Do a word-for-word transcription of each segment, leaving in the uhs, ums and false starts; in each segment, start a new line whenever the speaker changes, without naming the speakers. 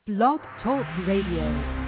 Blog Talk Radio.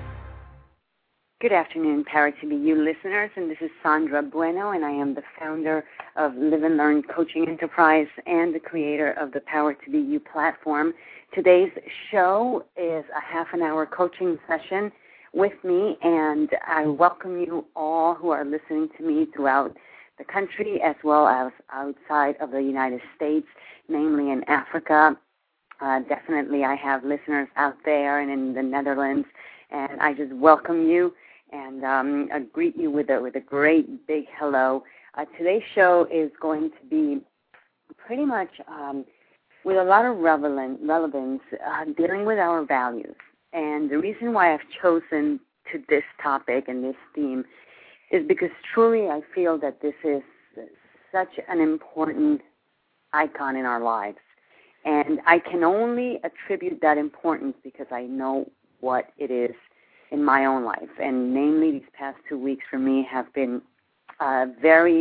Good afternoon, Power to Be You listeners, and this is Sandra Bueno, and I am the founder of Live and Learn Coaching Enterprise and the creator of the Power to Be You platform. Today's show is a half an hour coaching session with me, and I welcome you all who are listening to me throughout the country as well as outside of the United States, namely in Africa. Uh, definitely I have listeners out there and in the Netherlands, and I just welcome you and um, I greet you with a with a great big hello. Uh, today's show is going to be pretty much um, with a lot of relevant, relevance uh, dealing with our values. And the reason why I've chosen to this topic and this theme is because truly I feel that this is such an important icon in our lives. And I can only attribute that importance because I know what it is in my own life. And namely, these past two weeks for me have been uh, very,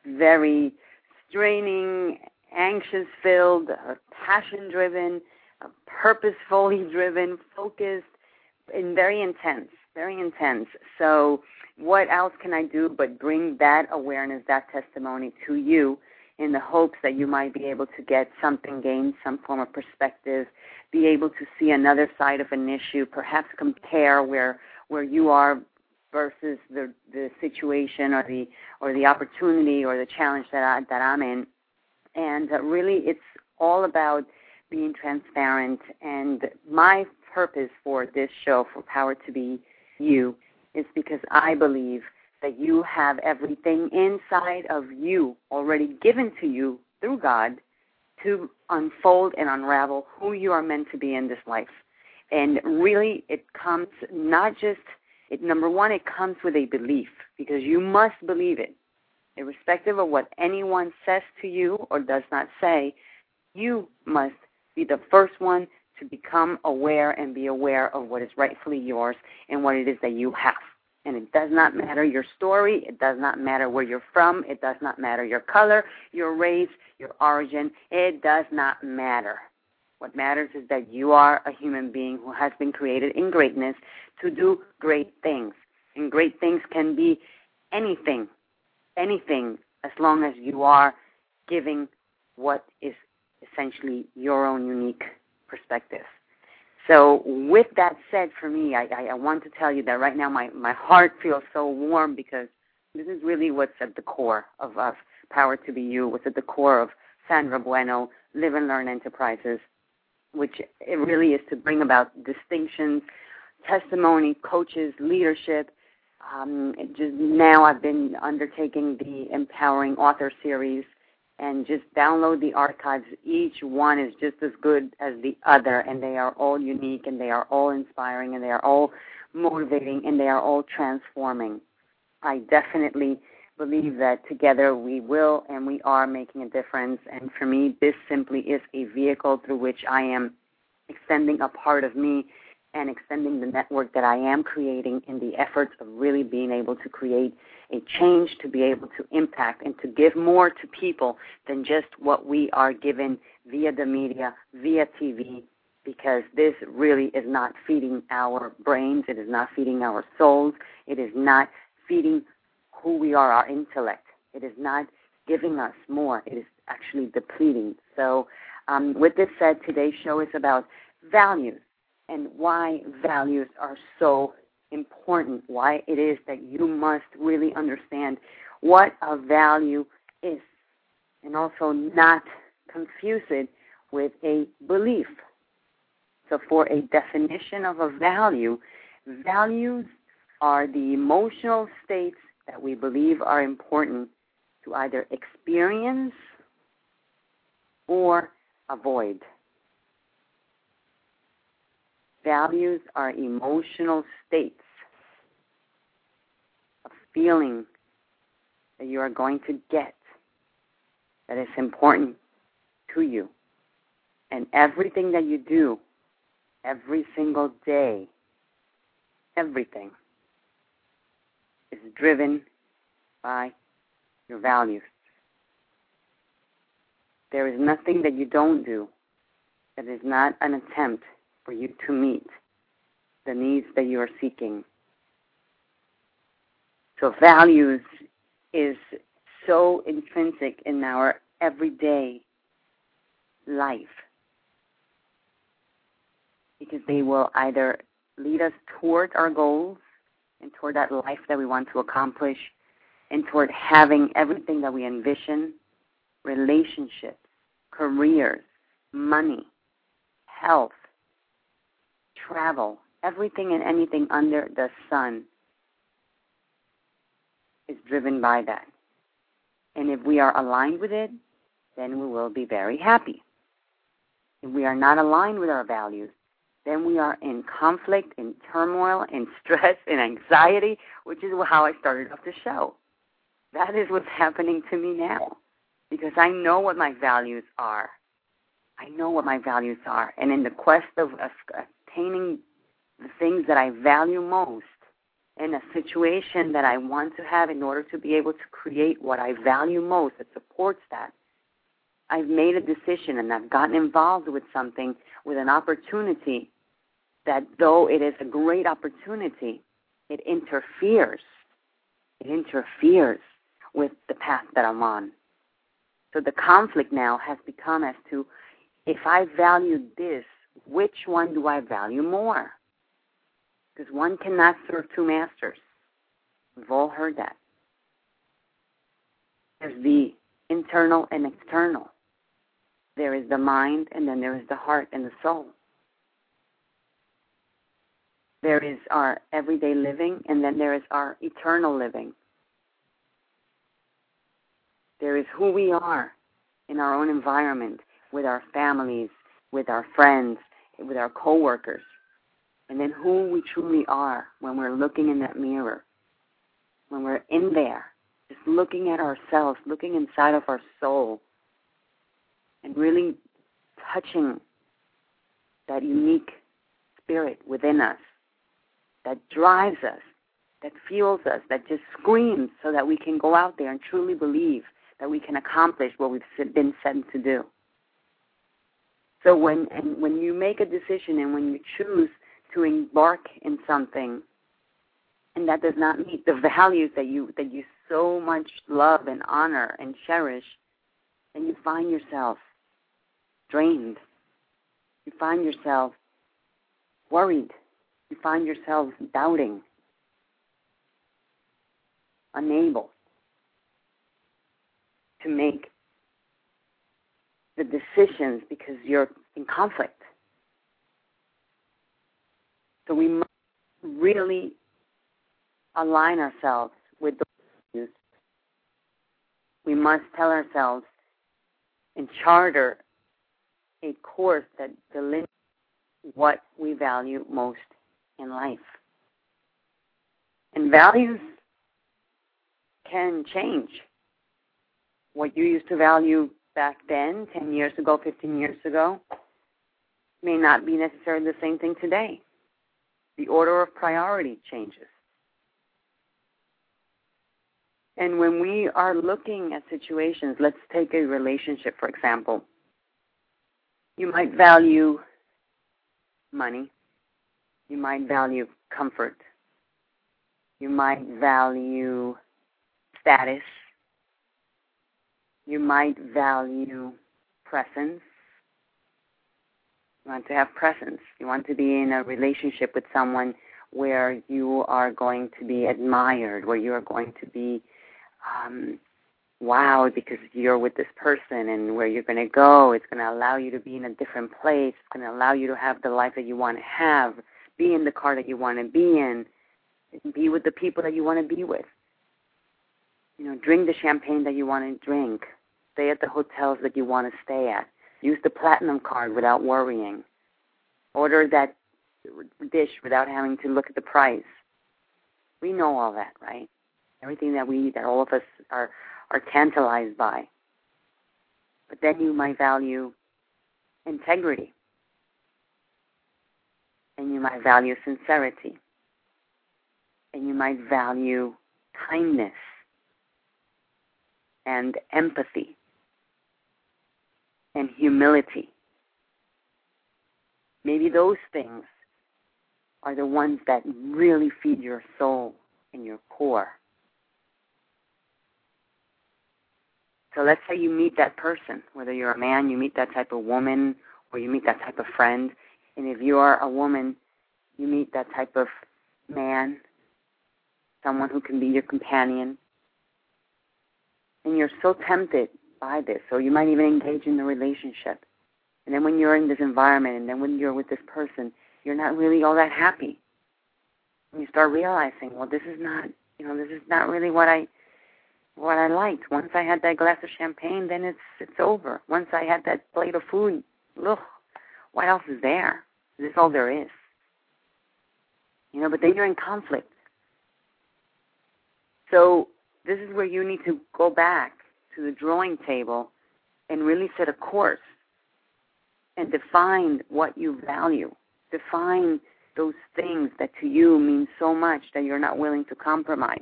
very straining, anxious-filled, uh, passion-driven, uh, purposefully driven, focused, and very intense, very intense. So what else can I do but bring that awareness, that testimony to you in the hopes that you might be able to get something, gain some form of perspective, be able to see another side of an issue, perhaps compare where where you are versus the the situation or the or the opportunity or the challenge that I that I'm in. And uh, really, it's all about being transparent. And my purpose for this show, for Power to Be You, is because I believe that you have everything inside of you already given to you through God to unfold and unravel who you are meant to be in this life. And really, it comes not just, it, number one, it comes with a belief, because you must believe it. Irrespective of what anyone says to you or does not say, you must be the first one to become aware and be aware of what is rightfully yours and what it is that you have. And it does not matter your story. It does not matter where you're from. It does not matter your color, your race, your origin. It does not matter. What matters is that you are a human being who has been created in greatness to do great things. And great things can be anything, anything, as long as you are giving what is essentially your own unique perspective. So with that said, for me, I, I, I want to tell you that right now my, my heart feels so warm because this is really what's at the core of, of Power to Be You, what's at the core of Sandra Bueno, Live and Learn Enterprises, which it really is to bring about distinctions, testimony, coaches, leadership. Um, just now I've been undertaking the Empowering Author Series, and just download the archives. Each one is just as good as the other, and they are all unique, and they are all inspiring, and they are all motivating, and they are all transforming. I definitely believe that together we will and we are making a difference, and for me, this simply is a vehicle through which I am extending a part of me and extending the network that I am creating in the efforts of really being able to create a change, to be able to impact and to give more to people than just what we are given via the media, via T V, because this really is not feeding our brains, it is not feeding our souls, it is not feeding who we are, our intellect. It is not giving us more, it is actually depleting. So um, with this said, today's show is about values and why values are so important, why it is that you must really understand what a value is, and also not confuse it with a belief. So for a definition of a value, values are the emotional states that we believe are important to either experience or avoid. Values are emotional states of feeling that you are going to get that is important to you. And everything that you do, every single day, everything is driven by your values. There is nothing that you don't do that is not an attempt for you to meet the needs that you are seeking. So values is so intrinsic in our everyday life because they will either lead us toward our goals and toward that life that we want to accomplish and toward having everything that we envision, relationships, careers, money, health, travel, everything and anything under the sun is driven by that. And if we are aligned with it, then we will be very happy. If we are not aligned with our values, then we are in conflict, in turmoil, in stress, in anxiety, which is how I started off the show. That is what's happening to me now because I know what my values are. I know what my values are. And in the quest of attaining the things that I value most in a situation that I want to have in order to be able to create what I value most that supports that, I've made a decision and I've gotten involved with something, with an opportunity that though it is a great opportunity, it interferes. It interferes with the path that I'm on. So the conflict now has become as to, if I value this, which one do I value more? Because one cannot serve two masters. We've all heard that. There's the internal and external. There is the mind, and then there is the heart and the soul. There is our everyday living, and then there is our eternal living. There is who we are in our own environment, with our families, with our friends, with our coworkers, and then who we truly are when we're looking in that mirror, when we're in there, just looking at ourselves, looking inside of our soul, and really touching that unique spirit within us that drives us, that fuels us, that just screams so that we can go out there and truly believe that we can accomplish what we've been sent to do. So when and when you make a decision and when you choose to embark in something and that does not meet the values that you that you so much love and honor and cherish, then you find yourself drained. You find yourself worried. You find yourself doubting, unable to make the decisions because you're in conflict. So we must really align ourselves with those values. We must tell ourselves and charter a course that delineates what we value most in life. And values can change. What you used to value back then, ten years ago, fifteen years ago, may not be necessarily the same thing today. The order of priority changes. And when we are looking at situations, let's take a relationship, for example. You might value money. You might value comfort. You might value status. You might value presence. You want to have presence. You want to be in a relationship with someone where you are going to be admired, where you are going to be um, wowed because you're with this person, and where you're going to go, it's going to allow you to be in a different place. It's going to allow you to have the life that you want to have, be in the car that you want to be in, be with the people that you want to be with. You know, drink the champagne that you want to drink. Stay at the hotels that you want to stay at. Use the platinum card without worrying. Order that dish without having to look at the price. We know all that, right? Everything that we eat, that all of us are, are tantalized by. But then you might value integrity. And you might value sincerity. And you might value kindness and empathy and humility Maybe those things are the ones that really feed your soul and your core. So let's say you meet that person, whether you're a man, you meet that type of woman, or you meet that type of friend. And if you are a woman, you meet that type of man, someone who can be your companion. And you're so tempted by this, so you might even engage in the relationship. And then when you're in this environment, and then when you're with this person, you're not really all that happy. And you start realizing, well, this is not, you know, this is not really what I, what I liked. Once I had that glass of champagne, then it's it's over. Once I had that plate of food, look, what else is there? Is this all there is? You know, but then you're in conflict. So this is where you need to go back to the drawing table and really set a course and define what you value. Define those things that to you mean so much that you're not willing to compromise.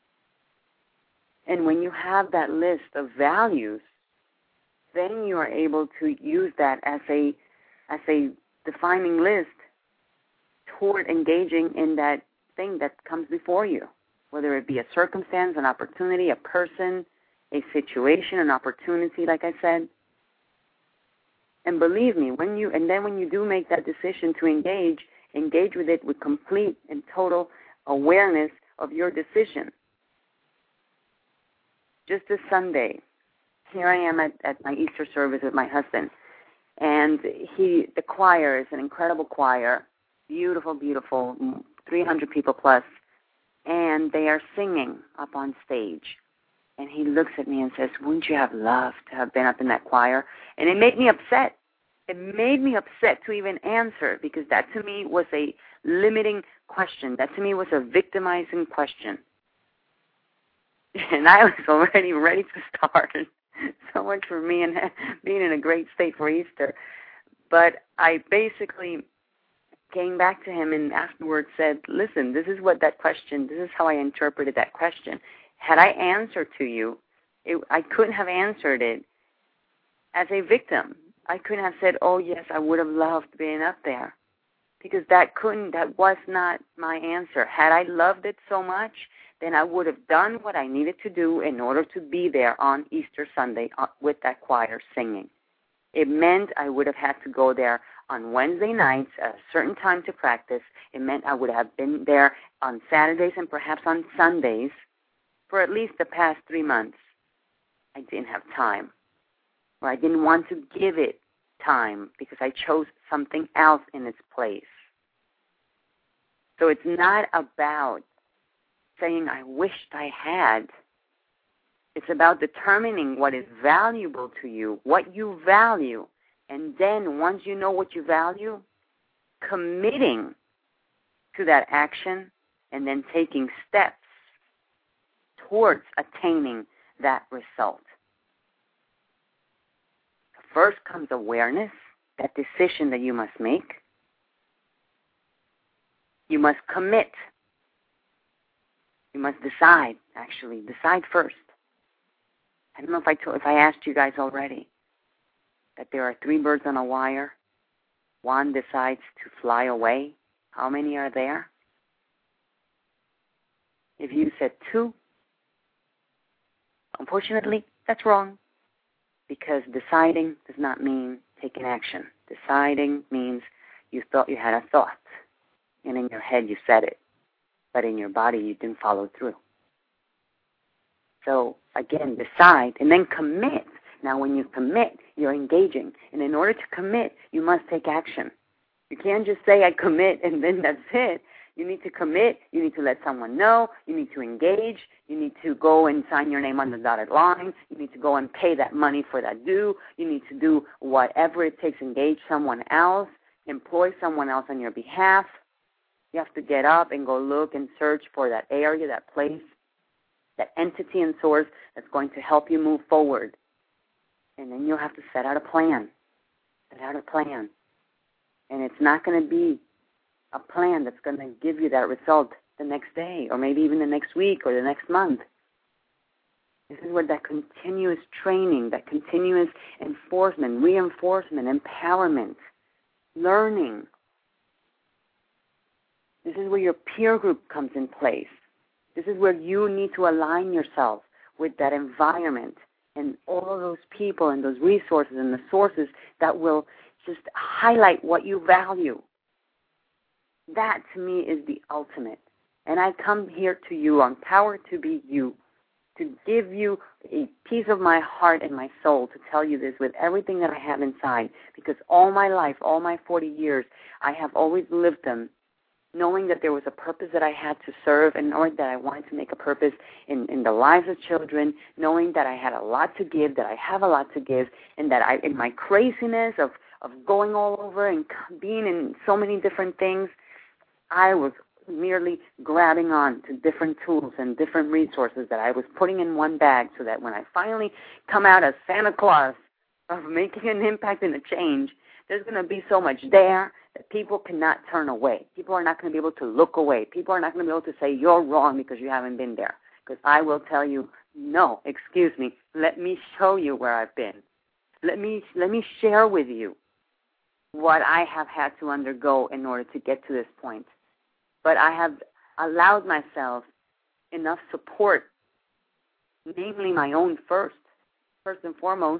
And when you have that list of values, then you are able to use that as a as a defining list toward engaging in that thing that comes before you, whether it be a circumstance, an opportunity, a person, a situation, an opportunity, like I said. And believe me, when you and then when you do make that decision to engage, engage with it with complete and total awareness of your decision. Just this Sunday, here I am at, at my Easter service with my husband, and he, the choir is an incredible choir, beautiful, beautiful, three hundred people plus, and they are singing up on stage. And he looks at me and says, wouldn't you have loved to have been up in that choir? And it made me upset. It made me upset to even answer, because that to me was a limiting question. That to me was a victimizing question. And I was already ready to start. So much for me and being in a great state for Easter. But I basically came back to him and afterwards said, listen, this is what that question, this is how I interpreted that question. Had I answered to you, it, I couldn't have answered it as a victim. I couldn't have said, oh, yes, I would have loved being up there. Because that couldn't, that was not my answer. Had I loved it so much, then I would have done what I needed to do in order to be there on Easter Sunday with that choir singing. It meant I would have had to go there on Wednesday nights at a certain time to practice. It meant I would have been there on Saturdays and perhaps on Sundays for at least the past three months. I didn't have time, or I didn't want to give it time because I chose something else in its place. So it's not about saying I wished I had. It's about determining what is valuable to you, what you value, and then once you know what you value, committing to that action and then taking steps towards attaining that result. First comes awareness, that decision that you must make. You must commit. You must decide, actually. Decide first. I don't know if I told, if I asked you guys already that there are three birds on a wire. One decides to fly away. How many are there? If you said two, unfortunately, that's wrong, because deciding does not mean taking action. Deciding means you thought you had a thought, and in your head you said it, but in your body you didn't follow through. So, again, decide and then commit. Now, when you commit, you're engaging. And in order to commit, you must take action. You can't just say, I commit, and then that's it. You need to commit. You need to let someone know. You need to engage. You need to go and sign your name on the dotted line. You need to go and pay that money for that due. You need to do whatever it takes, engage someone else, employ someone else on your behalf. You have to get up and go look and search for that area, that place, that entity and source that's going to help you move forward. And then you'll have to set out a plan. Set out a plan. And it's not going to be a plan that's going to give you that result the next day or maybe even the next week or the next month. This is where that continuous training, that continuous enforcement, reinforcement, empowerment learning. This is where your peer group comes in place. This is where you need to align yourself with that environment and all of those people and those resources and the sources that will just highlight what you value. That, to me, is the ultimate. And I come here to you on Power to Be You, to give you a piece of my heart and my soul, to tell you this with everything that I have inside, because all my life, all my forty years, I have always lived them, knowing that there was a purpose that I had to serve, and knowing that I wanted to make a purpose in, in the lives of children, knowing that I had a lot to give, that I have a lot to give, and that I, in my craziness of, of going all over and being in so many different things, I was merely grabbing on to different tools and different resources that I was putting in one bag, so that when I finally come out as Santa Claus of making an impact and a change, there's going to be so much there that people cannot turn away. People are not going to be able to look away. People are not going to be able to say, you're wrong because you haven't been there. Because I will tell you, no, excuse me, let me show you where I've been. Let me, let me share with you what I have had to undergo in order to get to this point. But I have allowed myself enough support, namely my own first, first and foremost.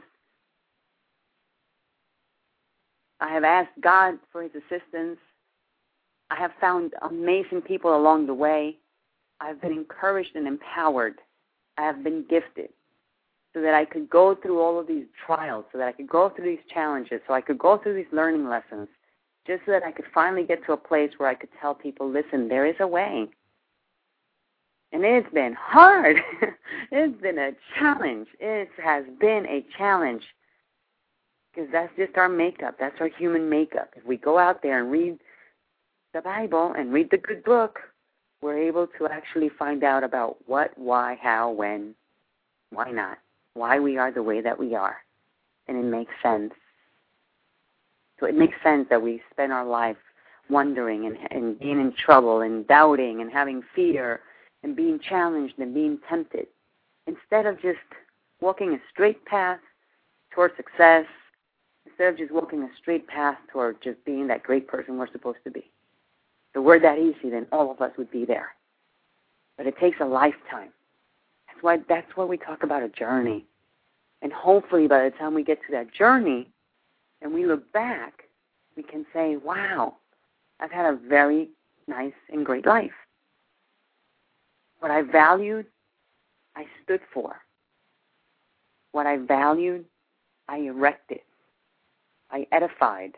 I have asked God for his assistance. I have found amazing people along the way. I have been encouraged and empowered. I have been gifted so that I could go through all of these trials, so that I could go through these challenges, so I could go through these learning lessons, just so that I could finally get to a place where I could tell people, listen, there is a way. And it's been hard. It's been a challenge. It has been a challenge, because that's just our makeup. That's our human makeup. If we go out there and read the Bible and read the good book, we're able to actually find out about what, why, how, when, why not, why we are the way that we are. And it makes sense. So it makes sense that we spend our life wondering and, and being in trouble and doubting and having fear and being challenged and being tempted, instead of just walking a straight path toward success, instead of just walking a straight path toward just being that great person we're supposed to be. If it were that easy, then all of us would be there. But it takes a lifetime. That's why, that's why we talk about a journey. And hopefully by the time we get to that journey, and we look back, we can say, wow, I've had a very nice and great life. What I valued, I stood for. What I valued, I erected. I edified.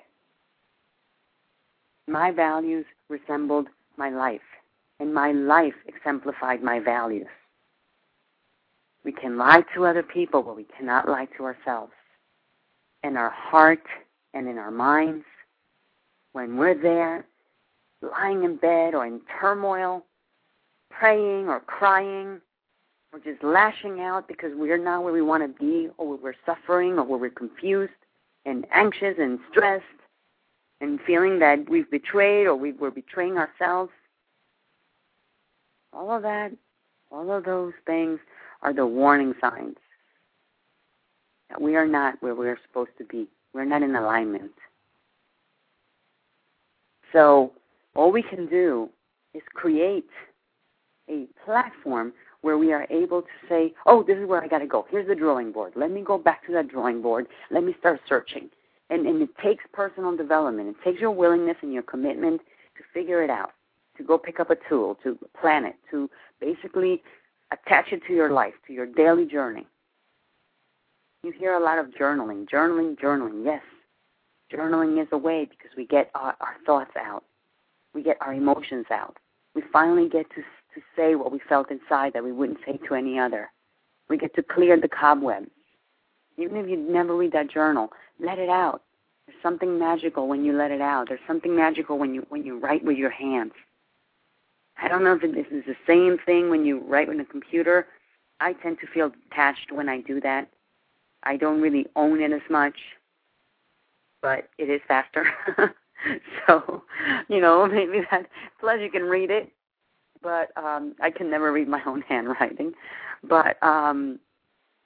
My values resembled my life, and my life exemplified my values. We can lie to other people, but we cannot lie to ourselves. In our heart and in our minds, when we're there, lying in bed or in turmoil, praying or crying, or just lashing out because we're not where we want to be, or we're suffering, or we're confused and anxious and stressed and feeling that we've betrayed or we, we're betraying ourselves, all of that, all of those things are the warning signs that we are not where we're supposed to be. We're not in alignment. So all we can do is create a platform where we are able to say, oh, this is where I got to go. Here's the drawing board. Let me go back to that drawing board. Let me start searching. And, and it takes personal development. It takes your willingness and your commitment to figure it out, to go pick up a tool, to plan it, to basically attach it to your life, to your daily journey. You hear a lot of journaling, journaling, journaling. Yes, journaling is a way because we get our, our thoughts out. We get our emotions out. We finally get to, to say what we felt inside that we wouldn't say to any other. We get to clear the cobwebs. Even if you never read that journal, let it out. There's something magical when you let it out. There's something magical when you when you write with your hands. I don't know if this is the same thing when you write with a computer. I tend to feel detached when I do that. I don't really own it as much, but it is faster. So, you know, maybe that, plus you can read it, but um, I can never read my own handwriting. But um,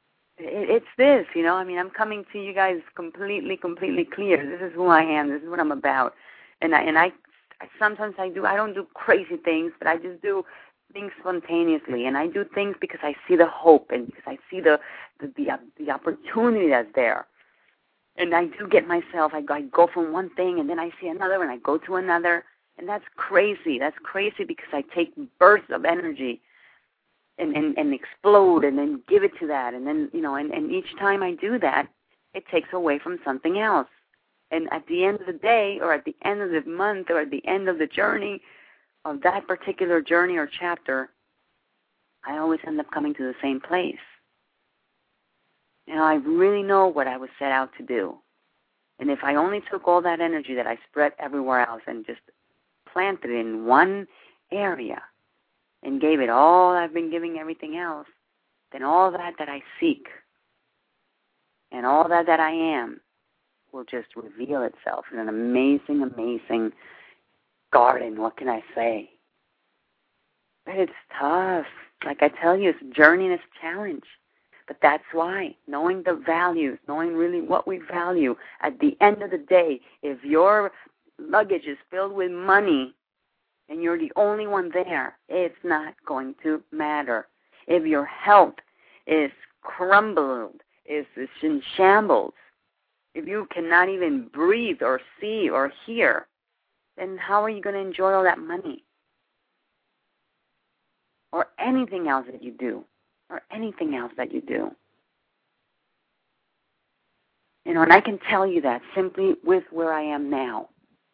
it, it's this, you know. I mean, I'm coming to you guys completely, completely clear. This is who I am. This is what I'm about. And I, and I, I sometimes I do, I don't do crazy things, but I just do things spontaneously. And I do things because I see the hope and because I see the, the, the, the opportunity that's there. And I do get myself, I go, I go from one thing and then I see another and I go to another. And that's crazy. That's crazy because I take bursts of energy and, and, and explode and then give it to that. And then, you know, and, and each time I do that, it takes away from something else. And at the end of the day or at the end of the month or at the end of the journey of that particular journey or chapter, I always end up coming to the same place. You know, I really know what I was set out to do. And if I only took all that energy that I spread everywhere else and just planted it in one area and gave it all I've been giving everything else, then all that that I seek and all that that I am will just reveal itself in an amazing, amazing garden. What can I say? But it's tough. Like I tell you, it's a journey and it's a challenge. But that's why, knowing the values, knowing really what we value, at the end of the day, if your luggage is filled with money and you're the only one there, it's not going to matter. If your health is crumbled, is, is in shambles, if you cannot even breathe or see or hear, then how are you going to enjoy all that money? Or anything else that you do? Or anything else that you do. You know, and I can tell you that simply with where I am now.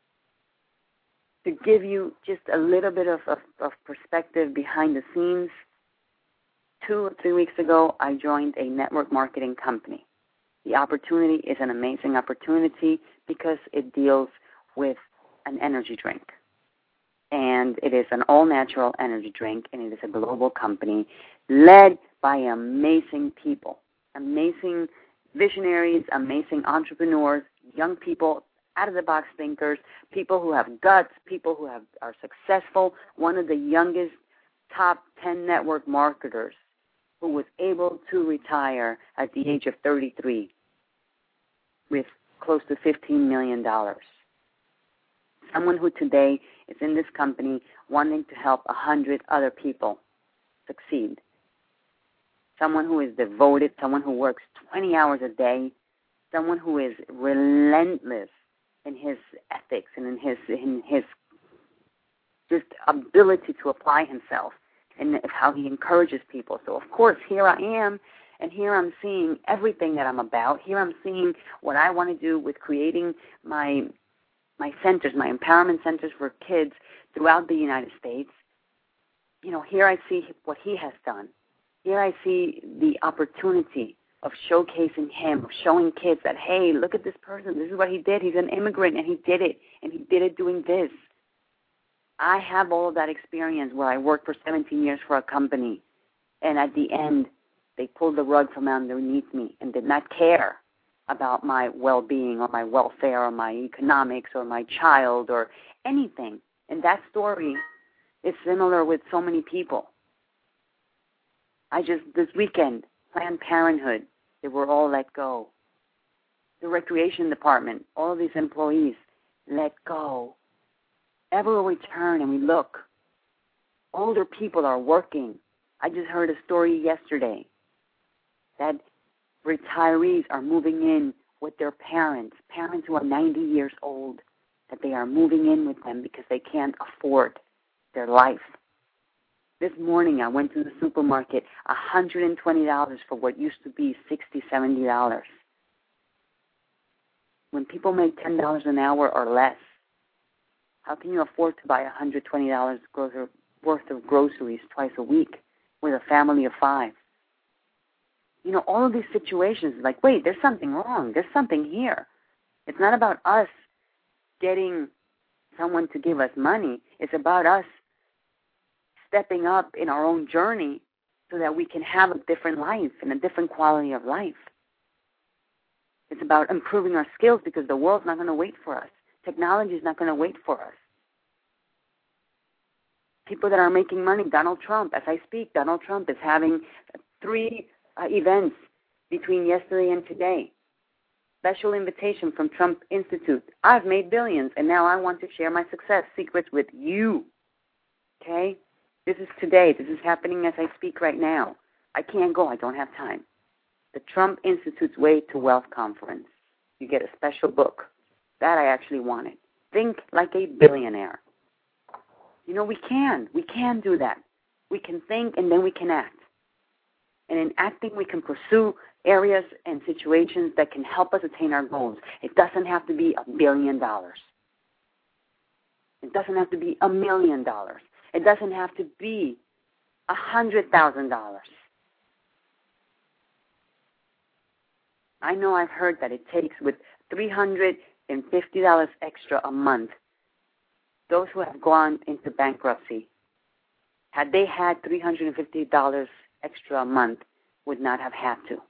To give you just a little bit of, of, of perspective behind the scenes, two or three weeks ago, I joined a network marketing company. The opportunity is an amazing opportunity because it deals with an energy drink. And it is an all-natural energy drink, and it is a global company led by amazing people, amazing visionaries, amazing entrepreneurs, young people, out-of-the-box thinkers, people who have guts, people who have are successful. One of the youngest top ten network marketers who was able to retire at the age of thirty-three with close to fifteen million dollars. Someone who today is in this company wanting to help one hundred other people succeed. Someone who is devoted, someone who works twenty hours a day, someone who is relentless in his ethics and in his in his just ability to apply himself and how he encourages people. So, of course, here I am, and here I'm seeing everything that I'm about. Here I'm seeing what I want to do with creating my my centers, my empowerment centers for kids throughout the United States. You know, here I see what he has done. Here I see the opportunity of showcasing him, of showing kids that, hey, look at this person. This is what he did. He's an immigrant, and he did it, and he did it doing this. I have all of that experience where I worked for seventeen years for a company, and at the end, they pulled the rug from underneath me and did not care about my well-being or my welfare or my economics or my child or anything. And that story is similar with so many people. I just, this weekend, Planned Parenthood, they were all let go. The recreation department, all of these employees, let go. Everywhere we turn and we look, older people are working. I just heard a story yesterday that retirees are moving in with their parents, parents who are ninety years old, that they are moving in with them because they can't afford their life. This morning I went to the supermarket, one hundred twenty dollars for what used to be sixty dollars, seventy dollars. When people make ten dollars an hour or less, how can you afford to buy one hundred twenty dollars worth of groceries twice a week with a family of five? You know, all of these situations, like, wait, there's something wrong. There's something here. It's not about us getting someone to give us money. It's about us stepping up in our own journey so that we can have a different life and a different quality of life. It's about improving our skills because the world's not going to wait for us. Technology is not going to wait for us. People that are making money, Donald Trump, as I speak, Donald Trump is having three uh, events between yesterday and today. Special invitation from Trump Institute. I've made billions, and now I want to share my success secrets with you. Okay? This is today. This is happening as I speak right now. I can't go. I don't have time. The Trump Institute's Way to Wealth Conference. You get a special book. That I actually wanted. Think like a billionaire. You know, we can. We can do that. We can think, and then we can act. And in acting, we can pursue areas and situations that can help us attain our goals. It doesn't have to be a billion dollars. It doesn't have to be a million dollars. It doesn't have to be a hundred thousand dollars. I know I've heard that it takes with three hundred fifty dollars extra a month, those who have gone into bankruptcy, had they had three hundred fifty dollars extra a month, would not have had to.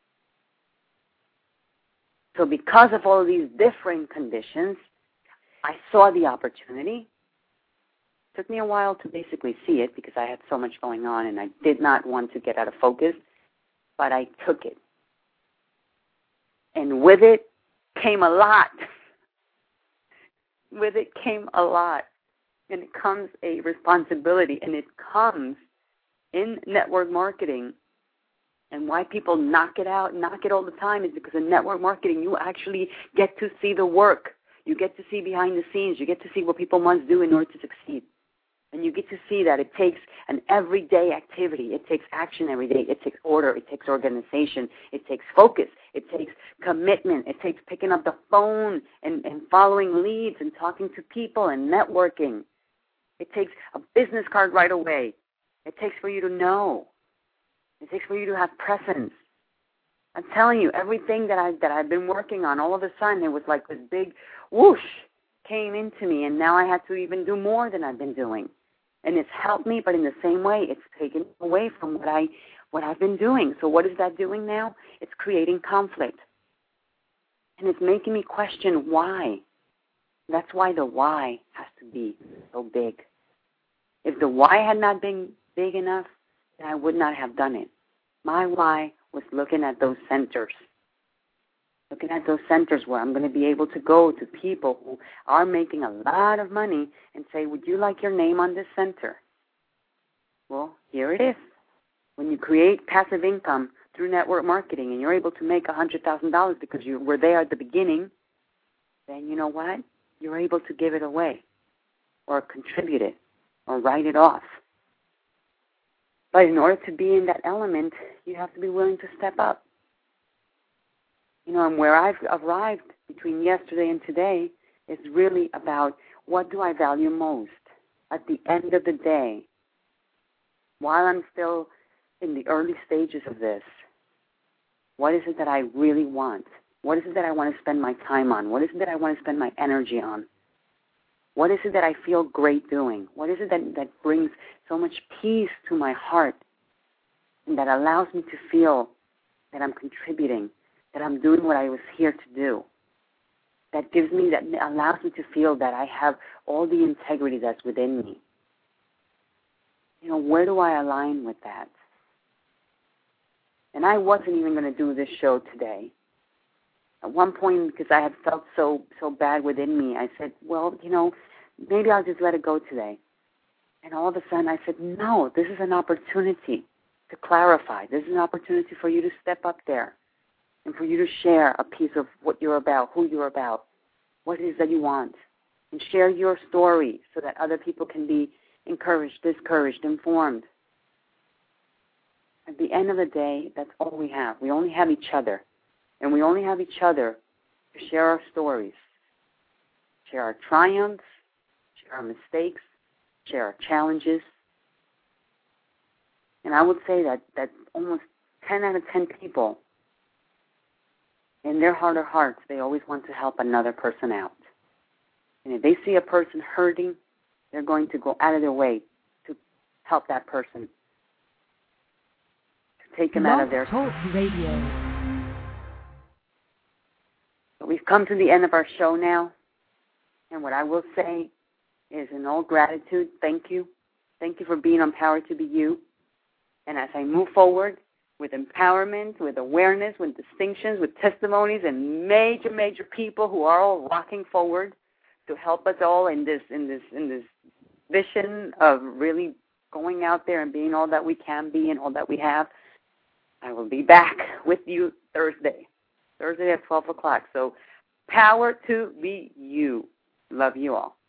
So because of all of these different conditions, I saw the opportunity. It took me a while to basically see it because I had so much going on and I did not want to get out of focus, but I took it. And with it came a lot. With it came a lot. And it comes a responsibility, and it comes in network marketing. And why people knock it out, knock it all the time is because in network marketing, you actually get to see the work. You get to see behind the scenes. You get to see what people must do in order to succeed. And you get to see that it takes an everyday activity. It takes action every day. It takes order. It takes organization. It takes focus. It takes commitment. It takes picking up the phone and, and following leads and talking to people and networking. It takes a business card right away. It takes for you to know. It takes for you to have presence. I'm telling you, everything that, I, that I've been working on, all of a sudden, it was like this big whoosh came into me, and now I had to even do more than I've been doing. And it's helped me, but in the same way, it's taken away from what, I, what I've been doing. So what is that doing now? It's creating conflict. And it's making me question why. That's why the why has to be so big. If the why had not been big enough, then I would not have done it. My why was looking at those centers. Looking at those centers where I'm going to be able to go to people who are making a lot of money and say, would you like your name on this center? Well, here it is. When you create passive income through network marketing and you're able to make one hundred thousand dollars because you were there at the beginning, then you know what? You're able to give it away or contribute it or write it off. But in order to be in that element, you have to be willing to step up. You know, and where I've arrived between yesterday and today is really about what do I value most at the end of the day. While I'm still in the early stages of this, what is it that I really want? What is it that I want to spend my time on? What is it that I want to spend my energy on? What is it that I feel great doing? What is it that, that brings so much peace to my heart and that allows me to feel that I'm contributing, that I'm doing what I was here to do? That gives me, that allows me to feel that I have all the integrity that's within me. You know, where do I align with that? And I wasn't even going to do this show today. At one point, because I had felt so so bad within me, I said, well, you know, maybe I'll just let it go today. And all of a sudden I said, no, this is an opportunity to clarify. This is an opportunity for you to step up there and for you to share a piece of what you're about, who you're about, what it is that you want, and share your story so that other people can be encouraged, discouraged, informed. At the end of the day, that's all we have. We only have each other. And we only have each other to share our stories, share our triumphs, share our mistakes, share our challenges. And I would say that, that almost ten out of ten people, in their heart of hearts, they always want to help another person out. And if they see a person hurting, they're going to go out of their way to help that person, to take them out of their...
Talk Radio.
We've come to the end of our show now, and what I will say is in all gratitude, thank you. Thank you for being on Power to Be You. And as I move forward, with empowerment, with awareness, with distinctions, with testimonies, and major, major people who are all rocking forward to help us all in this in this in this vision of really going out there and being all that we can be and all that we have. I will be back with you Thursday, Thursday at twelve o'clock. So power to be you. Love you all.